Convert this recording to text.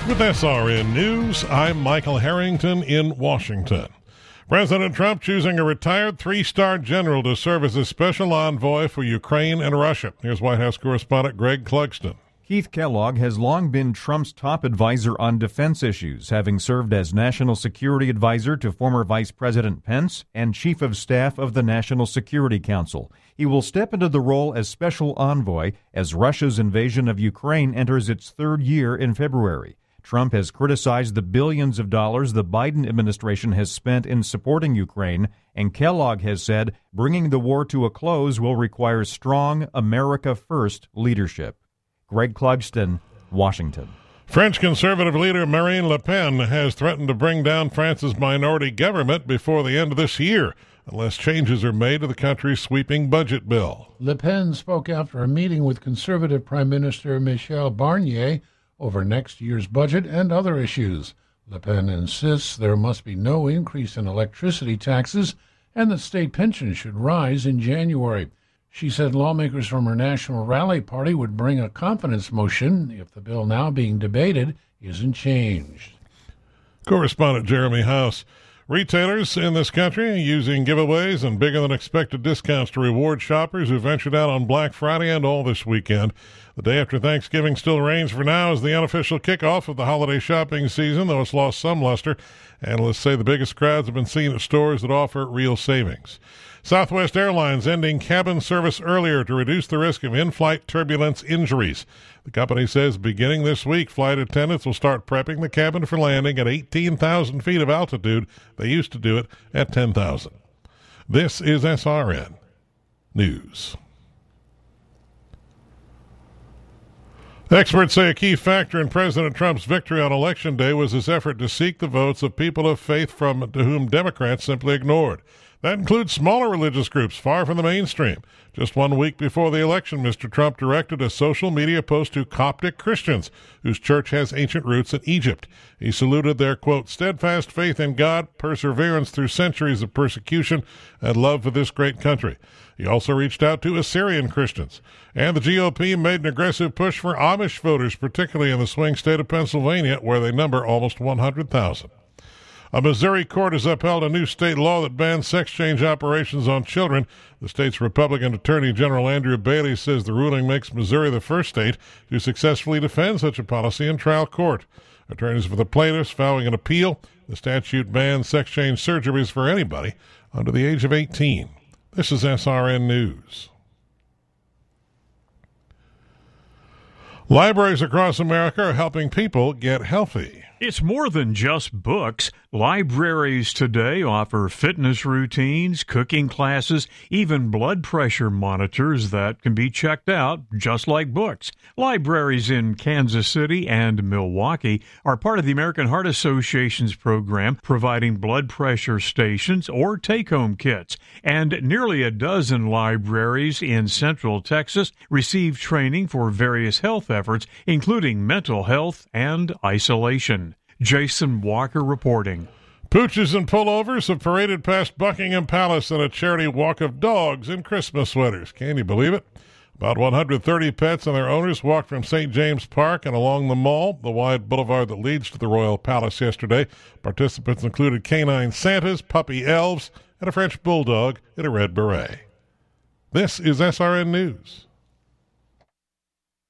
With SRN News, I'm Michael Harrington in Washington. President Trump choosing a retired three-star general to serve as a special envoy for Ukraine and Russia. Here's White House correspondent Greg Clugston. Keith Kellogg has long been Trump's top advisor on defense issues, having served as National Security Advisor to former Vice President Pence and Chief of Staff of the National Security Council. He will step into the role as special envoy as Russia's invasion of Ukraine enters its third year in February. Trump has criticized the billions of dollars the Biden administration has spent in supporting Ukraine, and Kellogg has said bringing the war to a close will require strong America First leadership. Greg Clugston, Washington. French conservative leader Marine Le Pen has threatened to bring down France's minority government before the end of this year, unless changes are made to the country's sweeping budget bill. Le Pen spoke after a meeting with conservative Prime Minister Michel Barnier over next year's budget and other issues. Le Pen insists there must be no increase in electricity taxes and that state pensions should rise in January. She said lawmakers from her National Rally Party would bring a confidence motion if the bill now being debated isn't changed. Correspondent Jeremy House. Retailers in this country are using giveaways and bigger-than-expected discounts to reward shoppers who ventured out on Black Friday and all this weekend. The day after Thanksgiving still reigns for now as the unofficial kickoff of the holiday shopping season, though it's lost some luster. Analysts say the biggest crowds have been seen at stores that offer real savings. Southwest Airlines ending cabin service earlier to reduce the risk of in-flight turbulence injuries. The company says beginning this week, flight attendants will start prepping the cabin for landing at 18,000 feet of altitude. They used to do it at 10,000. This is SRN News. Experts say a key factor in President Trump's victory on Election Day was his effort to seek the votes of people of faith to whom Democrats simply ignored. That includes smaller religious groups far from the mainstream. Just 1 week before the election, Mr. Trump directed a social media post to Coptic Christians, whose church has ancient roots in Egypt. He saluted their, quote, steadfast faith in God, perseverance through centuries of persecution, and love for this great country. He also reached out to Assyrian Christians. And the GOP made an aggressive push for Amish voters, particularly in the swing state of Pennsylvania, where they number almost 100,000. A Missouri court has upheld a new state law that bans sex change operations on children. The state's Republican Attorney General Andrew Bailey says the ruling makes Missouri the first state to successfully defend such a policy in trial court. Attorneys for the plaintiffs vowing an appeal. The statute bans sex change surgeries for anybody under the age of 18. This is SRN News. Libraries across America are helping people get healthy. It's more than just books. Libraries today offer fitness routines, cooking classes, even blood pressure monitors that can be checked out just like books. Libraries in Kansas City and Milwaukee are part of the American Heart Association's program providing blood pressure stations or take-home kits. And nearly a dozen libraries in Central Texas receive training for various health efforts, including mental health and isolation. Jason Walker reporting. Pooches and pullovers have paraded past Buckingham Palace in a charity walk of dogs in Christmas sweaters. Can you believe it? About 130 pets and their owners walked from St. James Park and along the Mall, the wide boulevard that leads to the Royal Palace yesterday. Participants included canine Santas, puppy elves, and a French bulldog in a red beret. This is SRN News.